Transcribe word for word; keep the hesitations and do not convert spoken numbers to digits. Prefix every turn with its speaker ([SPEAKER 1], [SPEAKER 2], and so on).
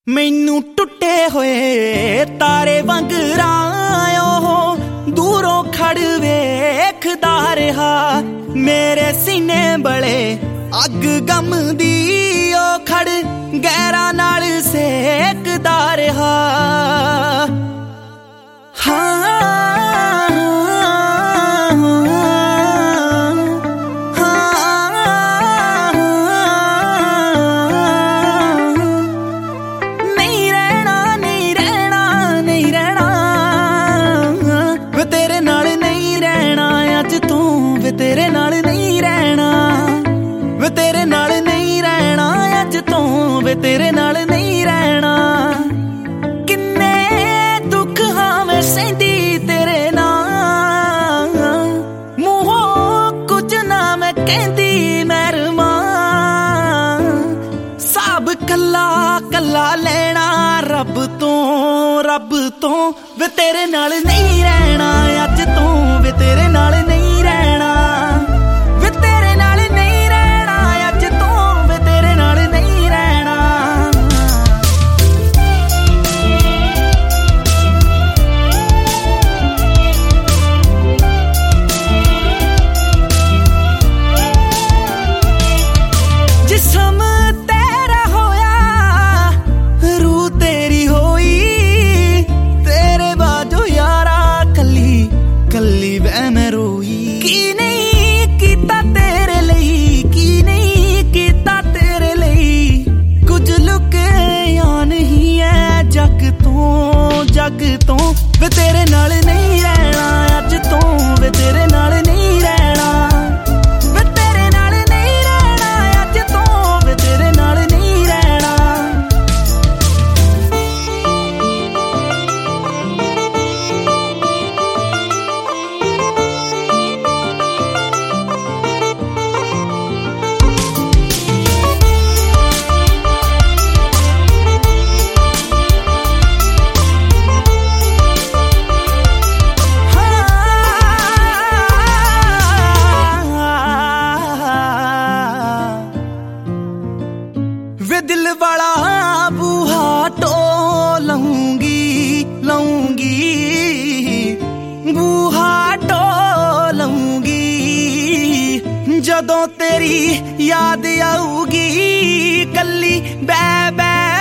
[SPEAKER 1] मैनू टुटे होए तारे वांगरां ओह दूरों खड़ वेखदा रहा। मेरे सीने बड़े अग गम दी ओ खड़ गैरा नाल सेकदा रहा। हाँ तेरे नाल नहीं रहना वे तेरे नाल नहीं रहना अज तो वे तेरे नाल नहीं रहना। किन्ने दुख हाँ मैं सहंदी तेरे नाल मूहों कुछ ना मैं कहंदी महरमा। सब कला कला लेना रब तो रब तो वे तेरे नाल नहीं रहना अज तो वे तेरे नाल नहीं रहना। जग तो वे तेरे नाल नहीं रहना अज तो वे तेरे नाल नहीं रहना। वे तेरे नाल नहीं रहना अज तो वे तेरे नाल नहीं रहना। वे दिल वाला बूहा टो लऊंगी लऊंगी बूहा टो लऊंगी। जदों तेरी याद आऊगी कल्ली बै बै